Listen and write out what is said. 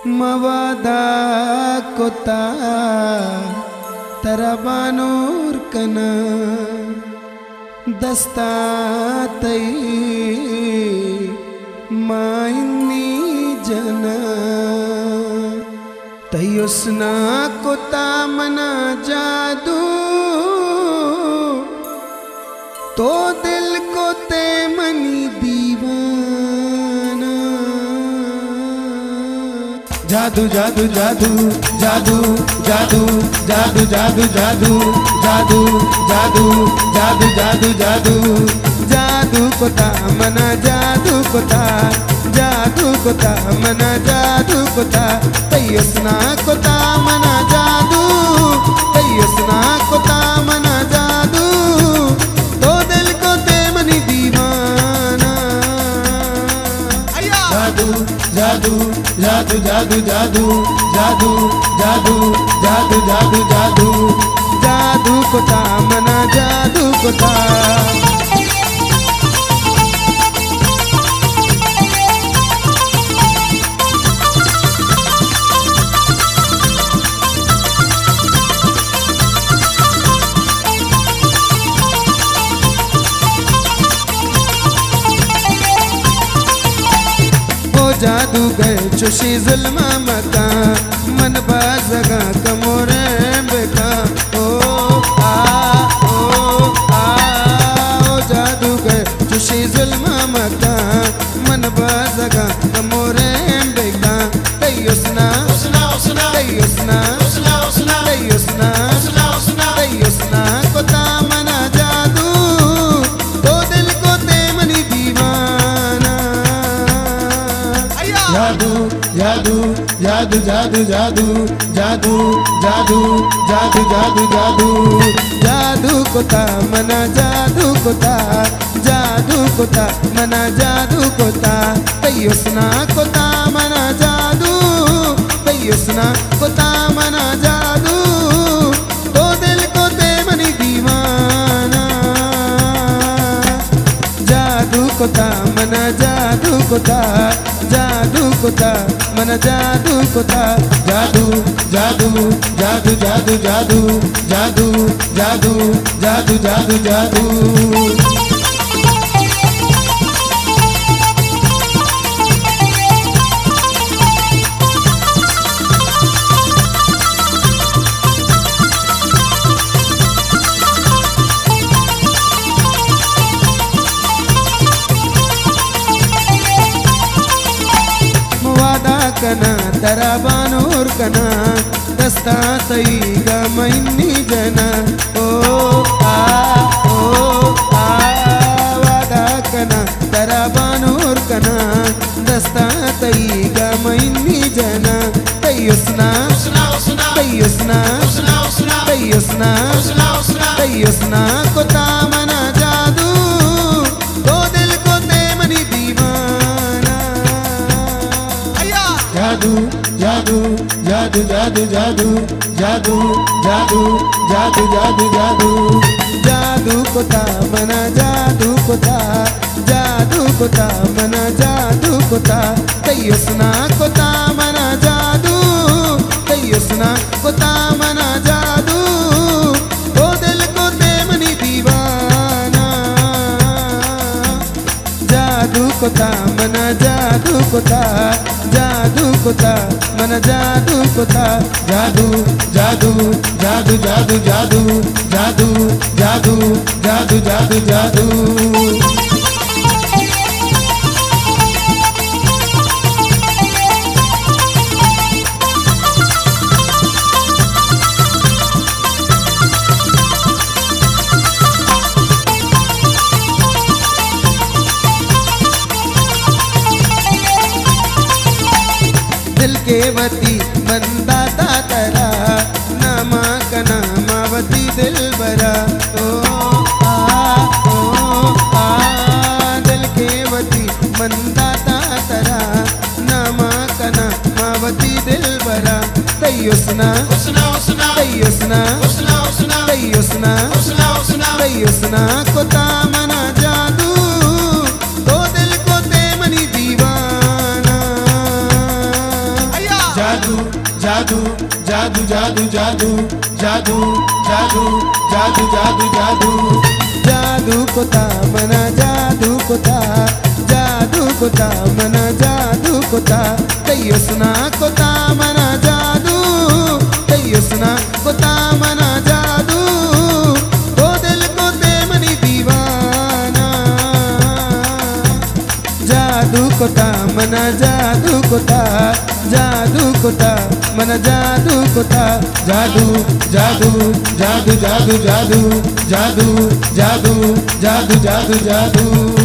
मवादा कोता तरबानूर कना दस्ता तई मायनी जना तयुस्ना कोता मना जादू तो दिल को ते मनी दीवाना जादू जादू जादू जादू जादू जादू जादू जादू जादू जादू जादू जादू जादू जादू कोता मना जादू कोता मना जादू कोता तयसना कोता मना जादू तयसना कोता मना जादू तो दिल को ते मनी दीवाना जादू जादू जादू जादू जादू जादू जादू जादू जादू जादू जादू कोता मना जादू कोता जादूगर चुशी जुल्मा मका मन बाजगा कमोरे बेका ओ जादूगर चुशी जुल्मा मका मन बाजगा कमोरे बेका तयसना तयसना तयसना तयसना कोता मना जादू तो दिल को ते मनी दीवाना जादू जादू जादू जादू जादू जादू जादू जादू जादू जादू जादू कोता मना जादू कोता मना जादू कोता तयसना कोता मना जादू तयसना कोता मना जादू तो दिल को ते मनी दीवाना जादू कोता मना जादू कोता मना जादू कोता जादू जादू जादू जादू जादू जादू जादू जादू जादू जादू कना तरबानूर कना दस्ता तई गमनी जना ओ वादा कना तरबानूर कना दस्ता तई गमनी जना तयसना तयसना तयसना तयसना कोता मना जादू तो दिल को ते मनी दीवाना जादू जादू जादू जादू जादू जादू जादू जादू जादू जादू जादू कोता मना जादू कोता मना जादू कोता तयसना कोता मना जादू तयसना कोता मना जादू तो दिल को ते मनी दीवाना जादू कोता मना जादू कोता मना जादू कोता जादू जादू जादू जादू जादू जादू जादू जादू जादू जादू दिल के वती बंदाता तरा नामा का नामावती दिल बरा दिल के वती बंदाता तरा नामा का नामावती दिल बरा तयसना तयसना तयसना तयसना कोता मना जादू तो दिल को ते मनी दीवाना जादू जादू जादू जादू जादू जादू कोता मना जादू कोता मना जादू कोता कहियो सुना कोता मना जादू कहियो सुना कोता मना जादू तो दिल को ते मनी दीवाना जादू कोता मना जादू कोता मना जादू कोता जादू जादू जादू जादू जादू जादू जादू जादू जादू जादू